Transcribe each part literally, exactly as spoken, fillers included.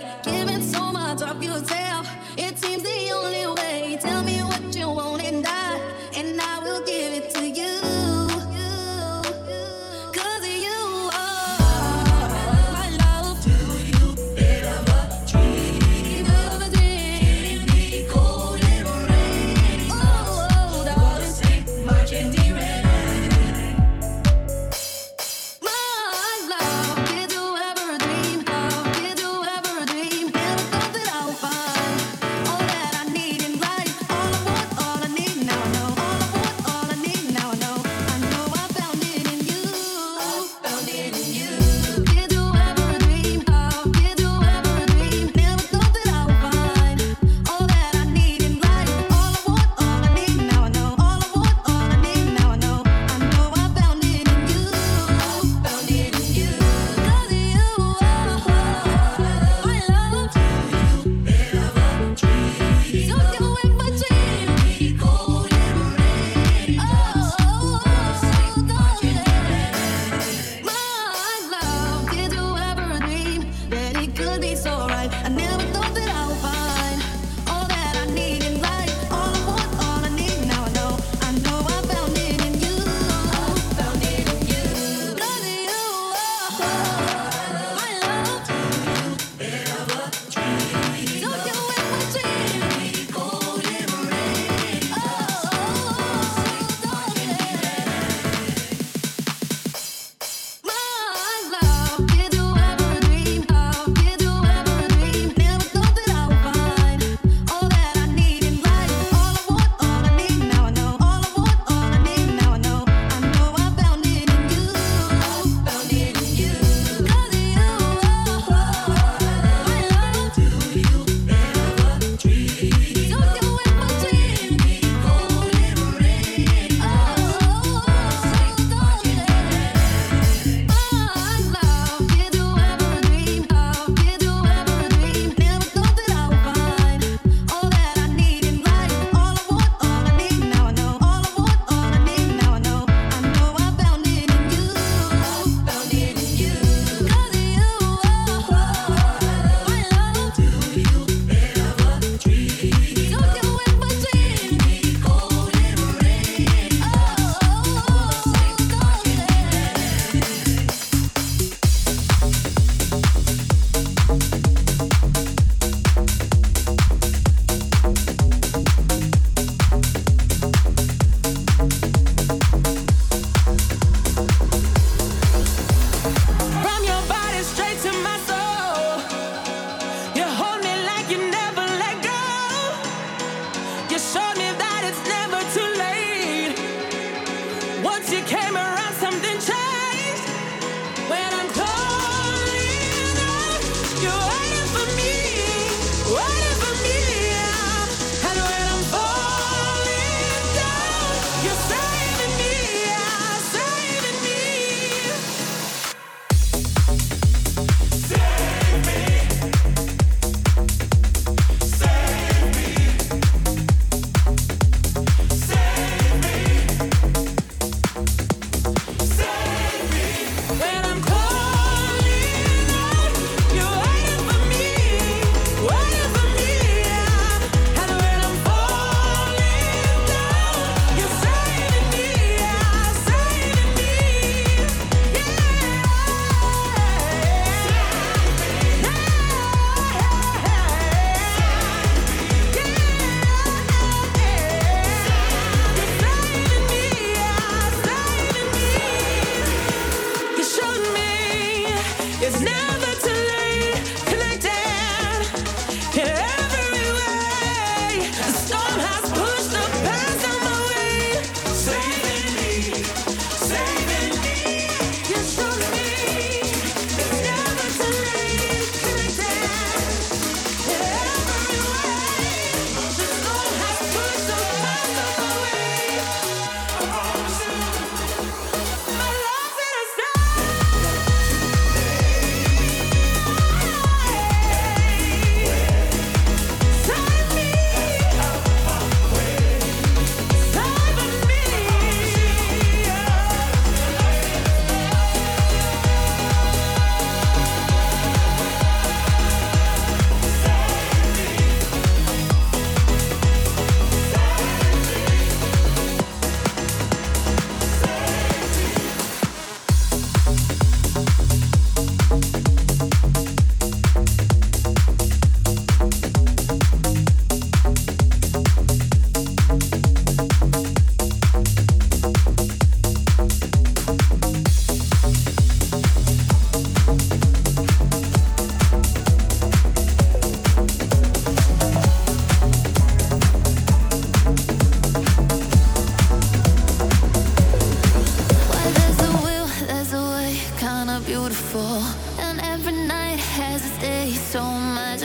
Giving so much of yourself, it seems the only way. Tell me what you want and I, and I will give it to you. Cause you are my love. Do you ever dream of a dream? Me cold in rain. Oh, oh, darling, sing my candy rain. My love, did you ever dream? Did you ever dream?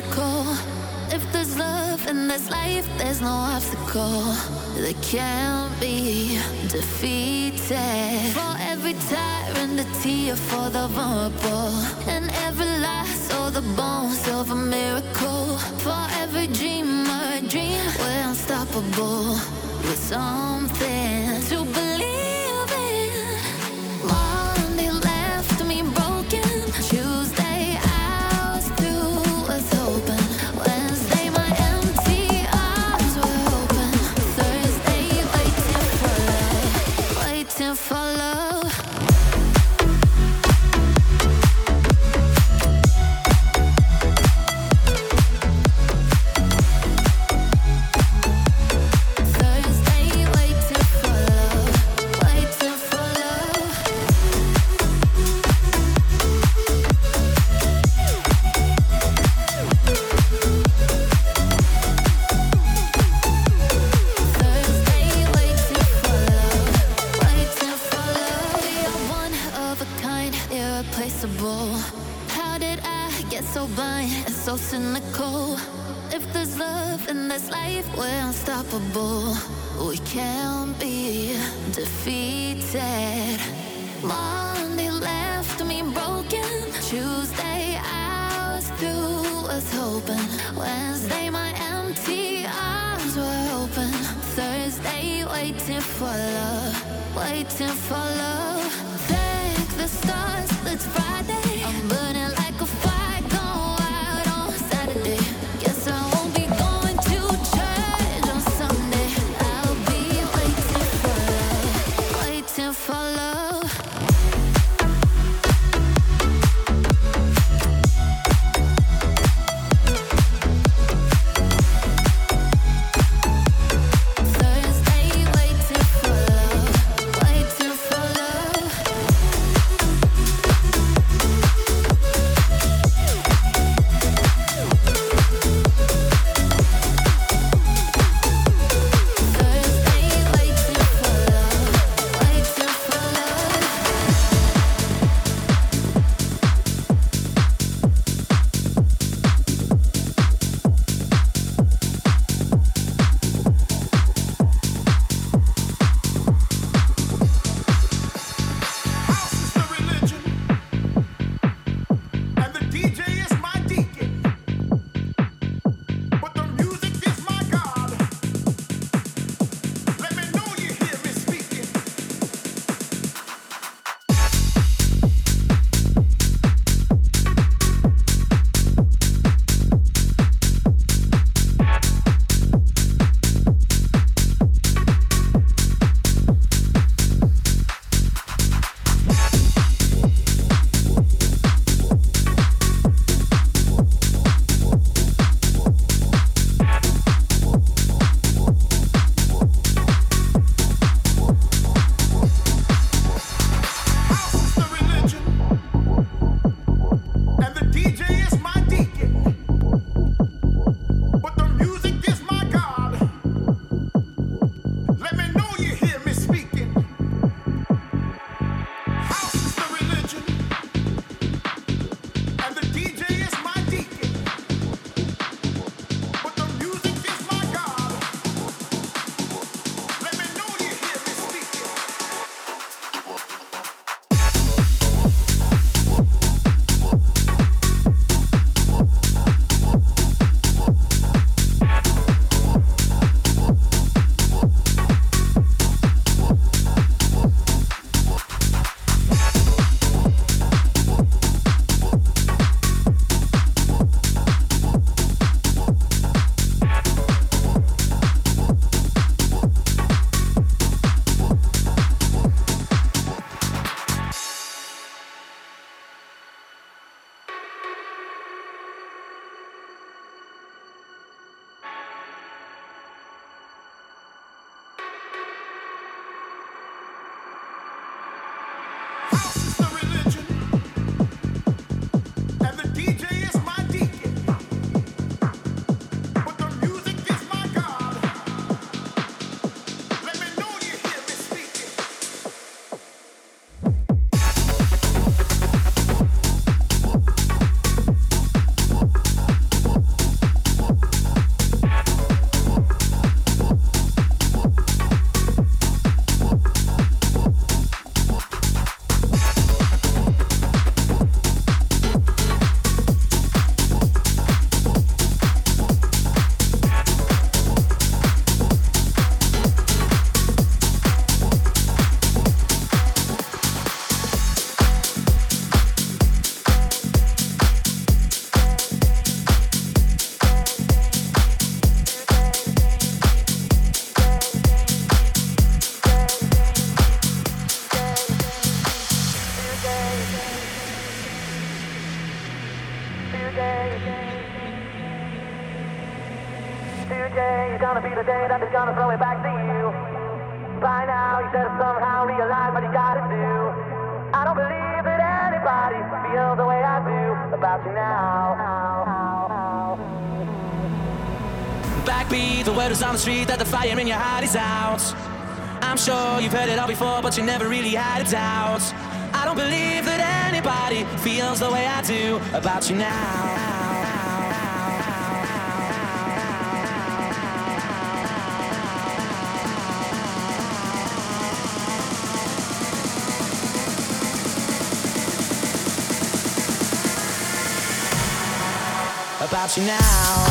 miracle. If there's love and there's life, there's no obstacle that can't be defeated. For every tyrant, a tear for the vulnerable, and every loss, all the bones of a miracle. For every dreamer, a dream, we're unstoppable with something to believe in. Monday left me broken. Tuesday, I was through, was open. Wednesday, my empty arms were open. Thursday, waiting for love, waiting for love. How did I get so blind and so cynical? If there's love and there's life, we're unstoppable. We can't be defeated. Monday left me broken. Tuesday, I was through, was hoping. Wednesday, my empty arms were open. Thursday, waiting for love, waiting for love. Thank the stars, it's Friday. I'm burning like a fire, go out on Saturday. Guess I won't be going to church on Sunday. I'll be waiting for love, waiting for love. Today is gonna be the day that they're gonna throw it back to you. By now you should have somehow realized what you gotta do. I don't believe that anybody feels the way I do about you now. Backbeat, the word is on the street that the fire in your heart is out. I'm sure you've heard it all before, but you never really had a doubt. I don't believe that anybody feels the way I do about you now. About you now.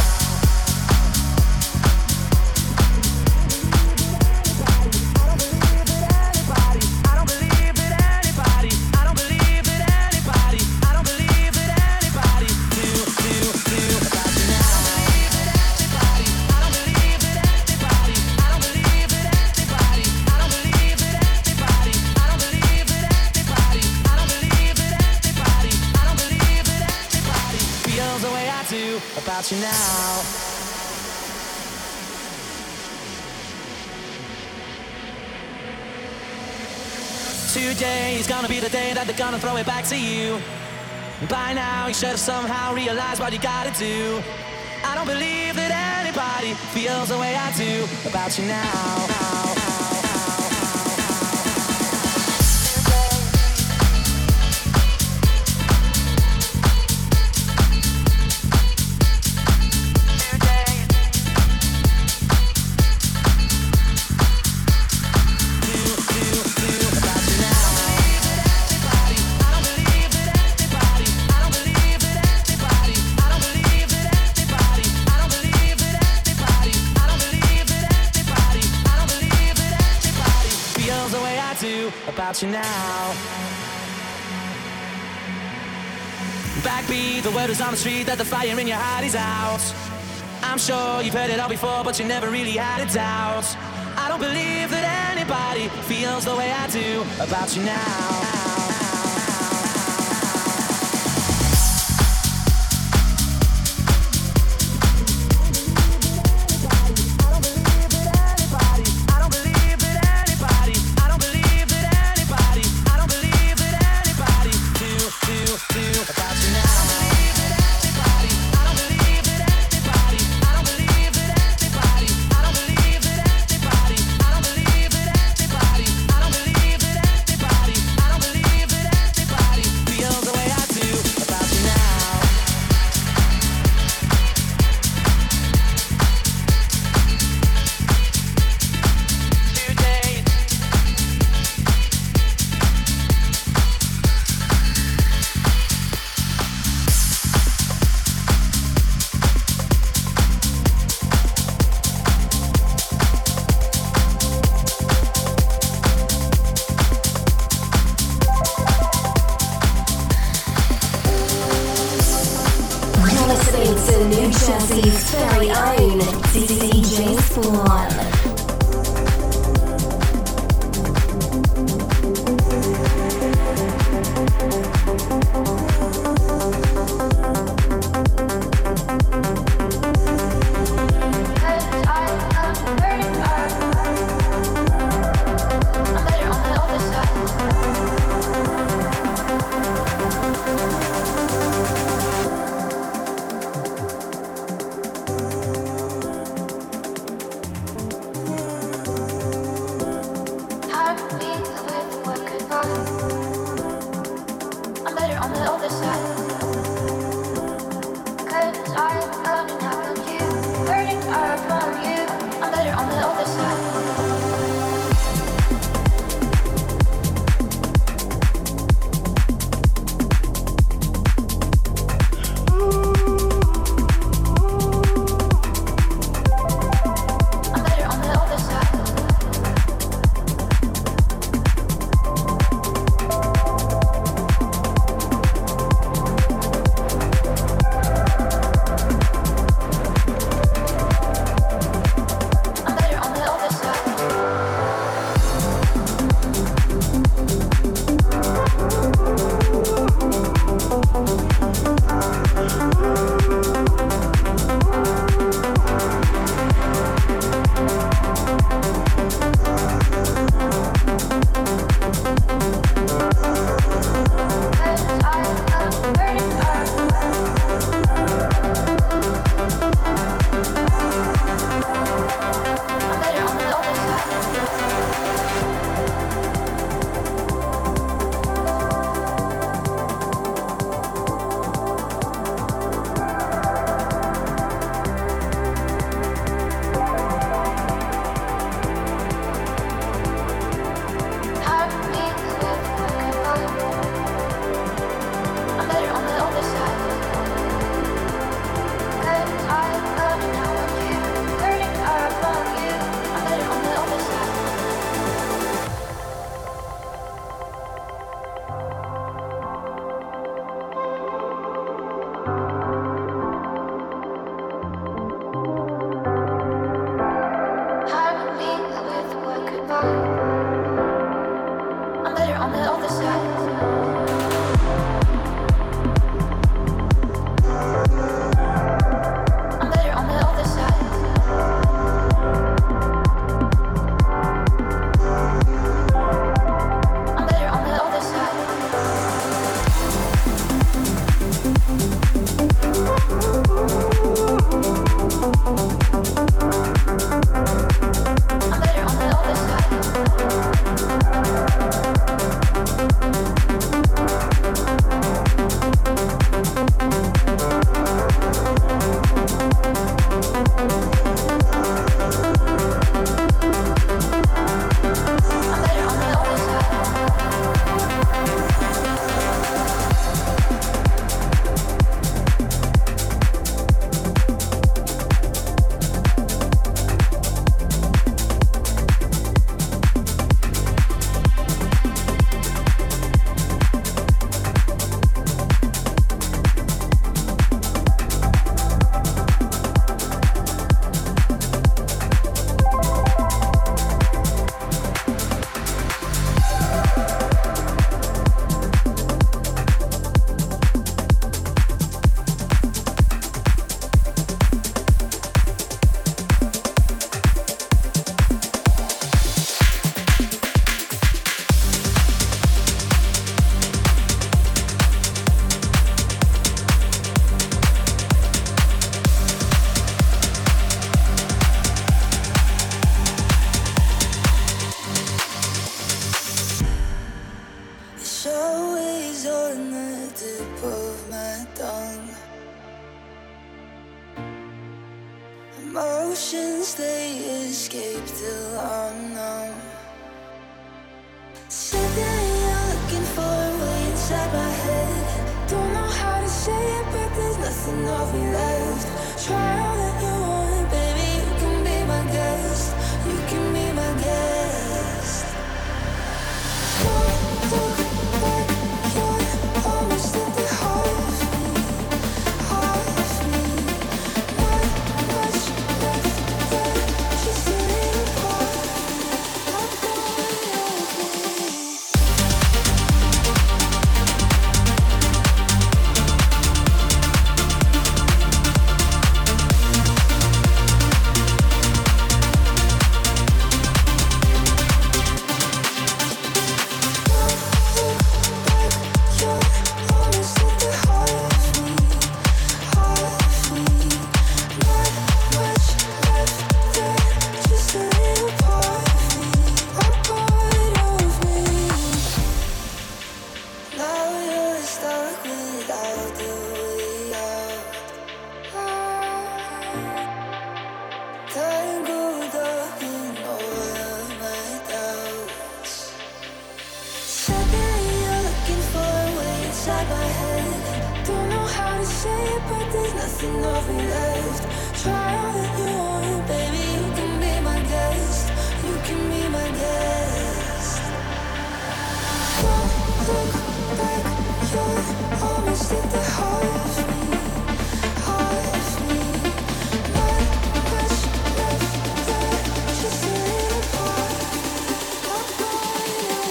About you now. Today is gonna be the day that they're gonna throw it back to you. By now you should have somehow realized what you gotta do. I don't believe that anybody feels the way I do about you now. About you now. Backbeat, the word is on the street that the fire in your heart is out. I'm sure you've heard it all before, but you never really had a doubt. I don't believe that anybody feels the way I do about you now. Jesse's very own D J Spawn. Emotions they escape till I'm numb. Said that you're looking for a way inside my head. Don't know how to say it, but there's nothing of me left. Try all that you want, baby, you can be my guest. You can be my guest. Don't look back, you're almost at the heart of me, heart of me. Not much left there, just a little part of me, a part of me. Nothing of me left. Try all that you want, baby. You can be my guest. You can be my guest. Don't look back. You're almost at the heart of me, heart of me. Not much left there, just a little part of me, a part of me.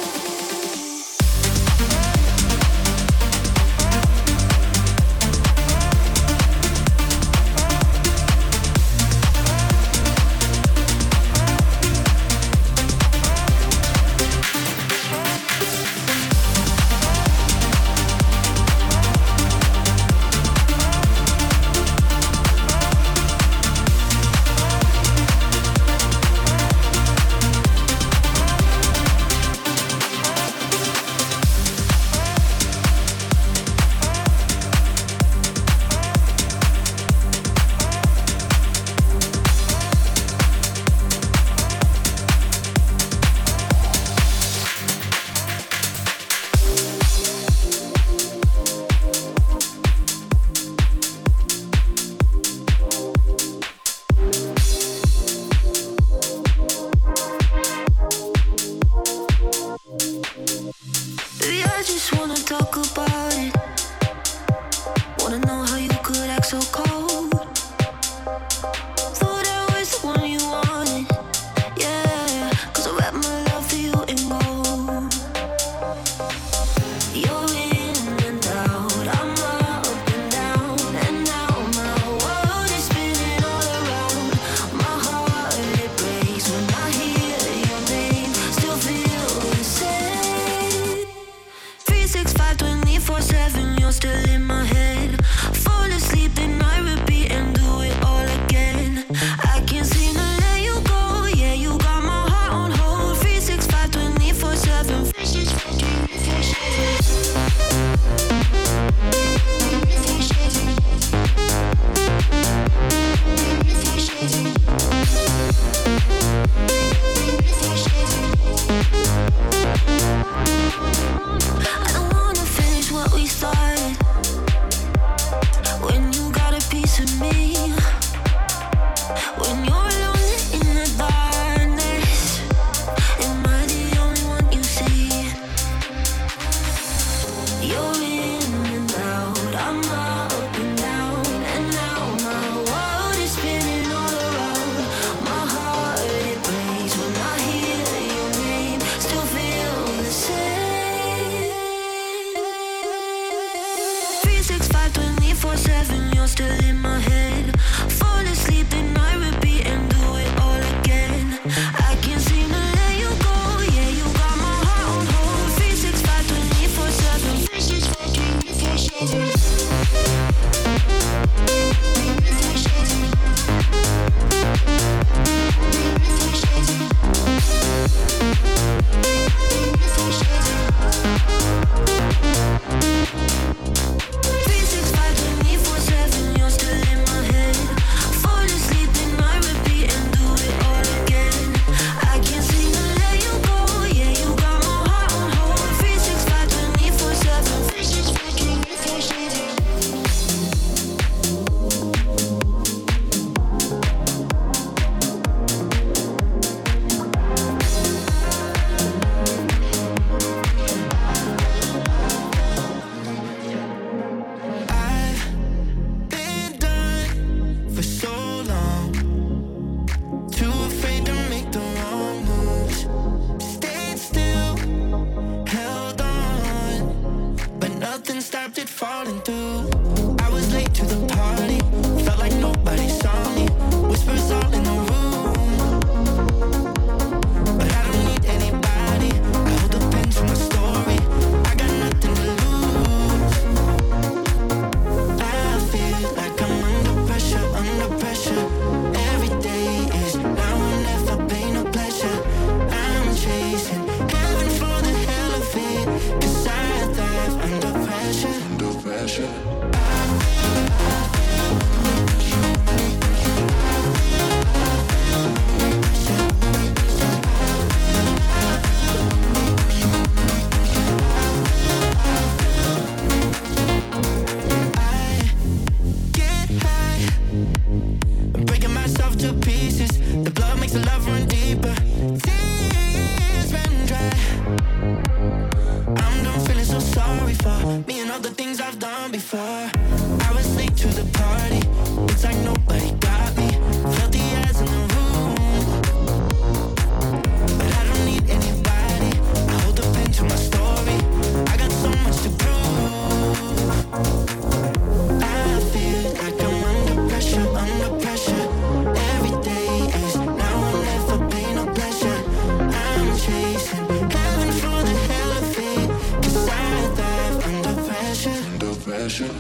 Baby, I just wanna talk about it. Wanna know how you could act so cold. Thought I was the one you wanted, yeah. Cause I wrap my love for you in gold. You're in and out, I'm up and down. And now my world is spinning all around. My heart, it breaks when I hear your name. Still feel the same. three six five, twenty-four seven, you're still in my head. Fall asleep and I repeat and do it all again. I can't seem to let you go, yeah, you got my heart on hold. three six five, twenty-four seven. I don't wanna finish what we started. When you got a piece of me, when you're alone in the darkness, am I the only one you see? You're in and out, I'm up and down. And now my world is spinning all around. My heart, it breaks when I hear your name. Still feel the same. three six five, twenty-four seven, you're still in my head. Fall asleep and I repeat and to pieces. The blood makes the love run deeper. Tears run dry. I'm done feeling so sorry for me and all the things I've done before. I was late to the party. It's like nobody got me. Felt the eyes in the room, but I don't need anybody. I hold the pen to my story. I got so much to prove. I feel like I'm under pressure, under pressure. Every day is now or never, pain or pleasure. I'm chasing heaven for the hell of it, 'cause I thrive under pressure. Under pressure.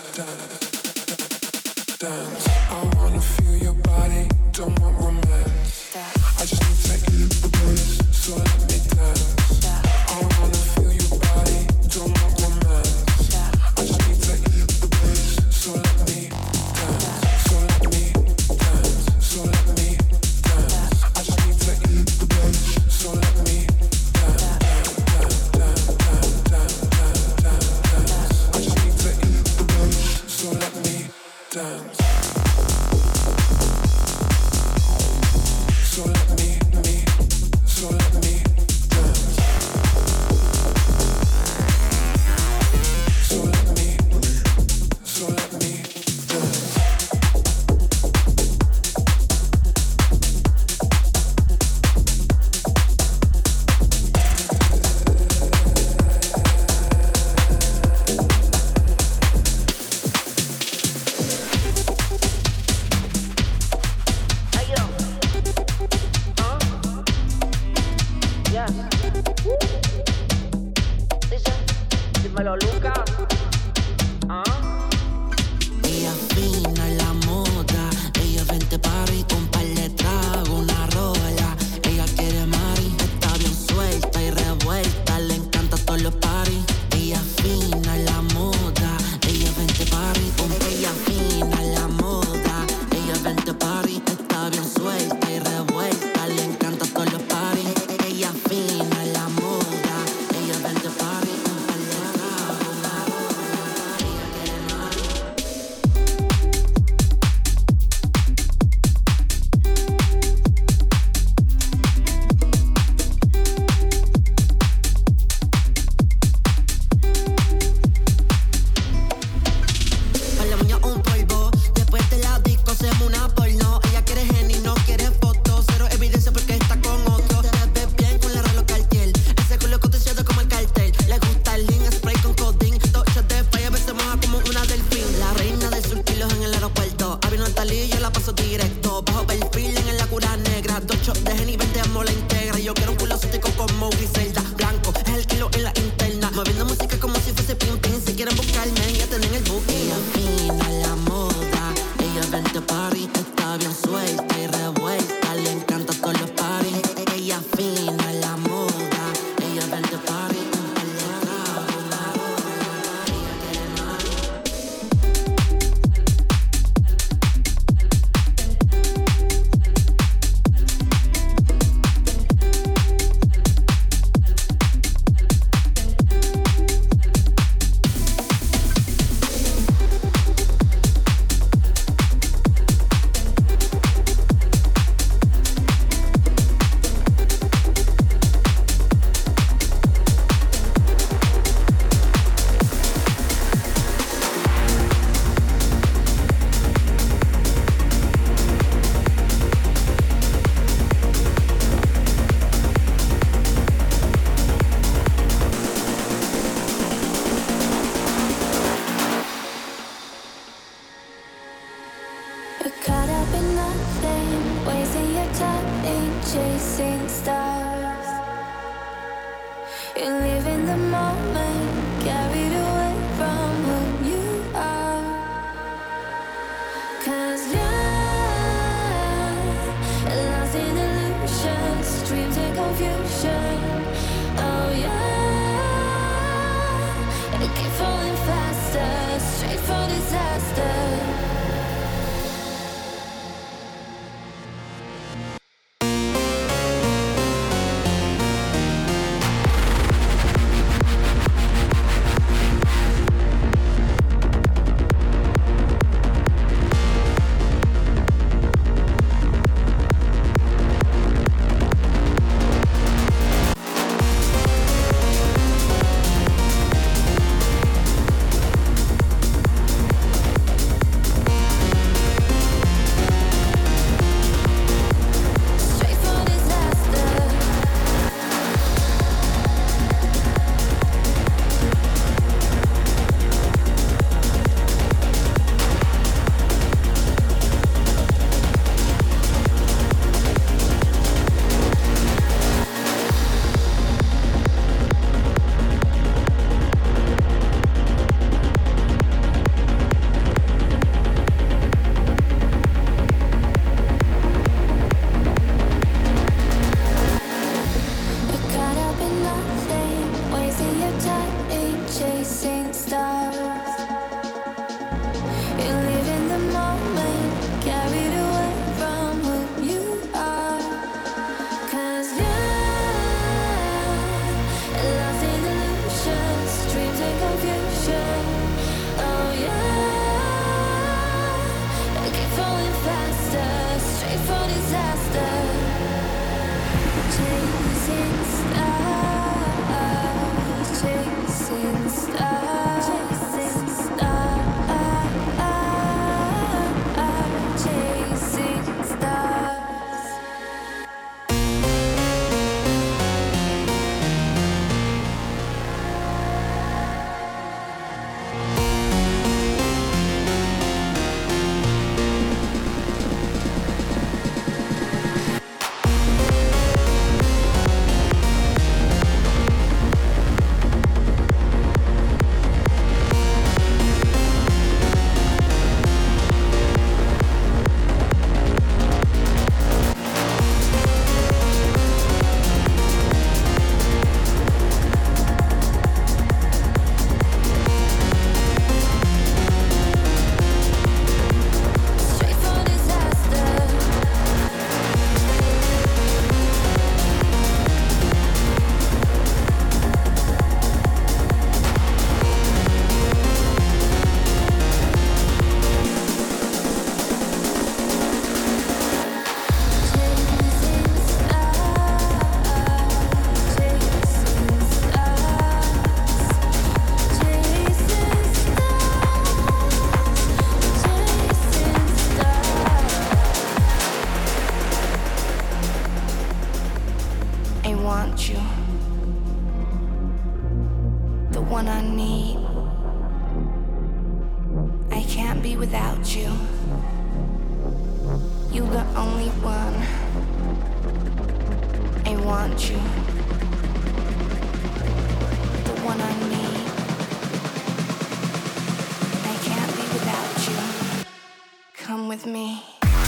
Dance. I wanna feel your body, don't want romance. Yes. Dice, dímelo, Luca. Ah. Ella fina en la moda, ella vente party con par de trago, una rola. Ella quiere mari, está bien suelta y revuelta, le encanta todos los parties. Ella fina en la moda, ella vente party con ella fina en la moda, ella vente party, está bien suelta y revuelta, le encanta todos los parties. Ella fina en la moda, ella vente party con par de trago, una rola. Ella quiere mari. Pa' la uña un polvo, después de la disco hacemos una porno. Ella quiere Henny, no quiere fotos, cero evidencia porque está con otro. Te ves bien con la reloj Cartier, ese culo cotizado como el cartel. Le gusta el lean, spray con codeine, dos shots de falla, a veces moja como una delfín. La reina de sus kilos en el aeropuerto, avión Talí, yo la paso directo. Bajo perfil en la cura negra, dos shots de Henny, vendemos la integra. Yo quiero un culo cítico como Griselda, blanco, es el kilo en la interna. Moviendo música como si fuese pim pim, si quieren buscarme, ya tienen el booking. Ella fina en la moda, ella vente party, está bien suelta y revuelta, le encanta todos los parties. Ella fina en la moda, ella vente party, un par de trago, una rola. Ella quiere mari. the one I need. I can't be without you. You the only one. I want you. The one I need. I can't be without you. Come with me.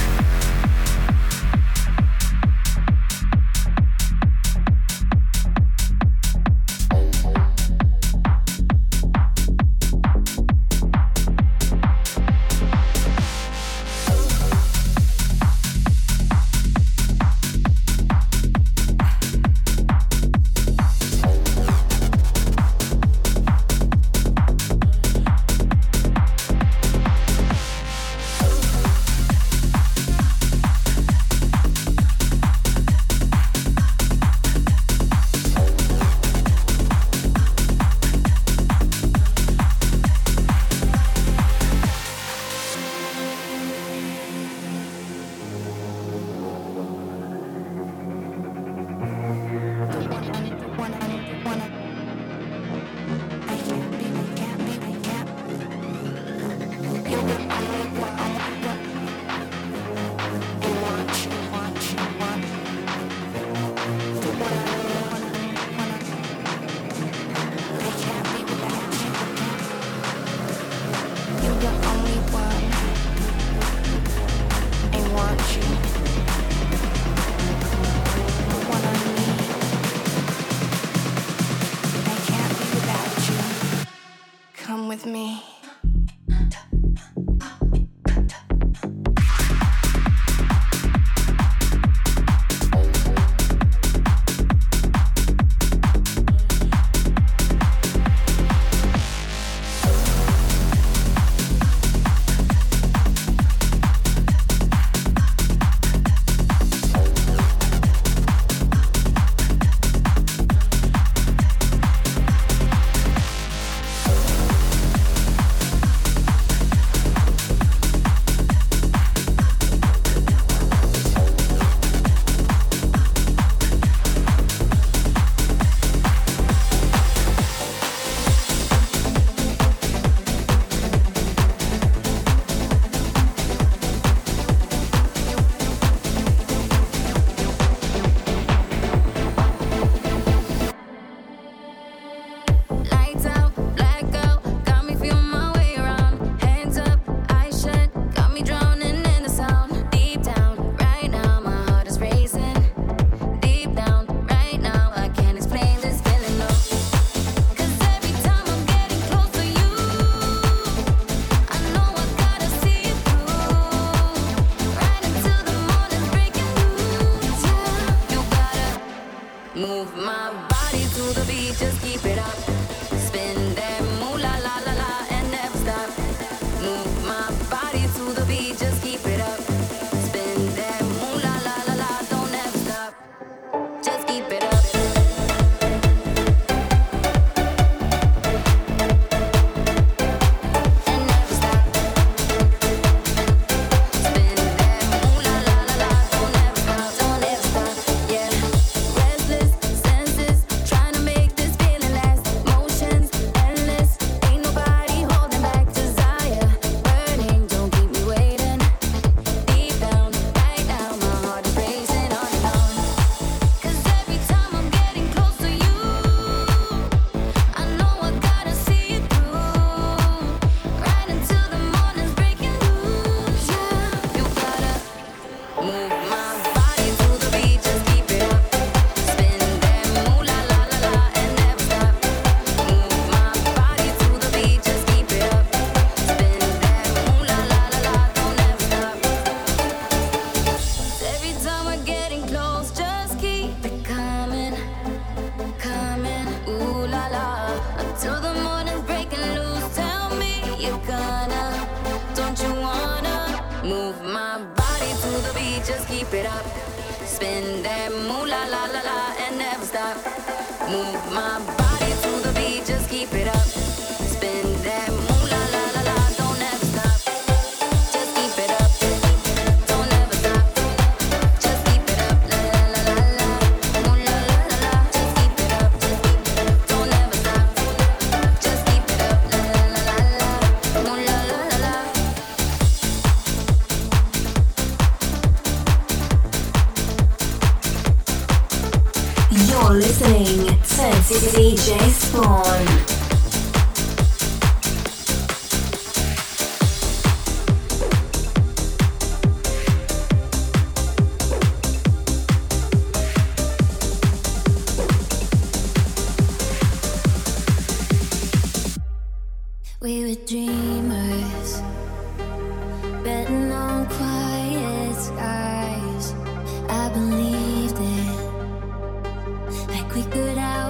With me. to D J Spawn. We were dreamers, betting on quiet skies. I believed it, like we could have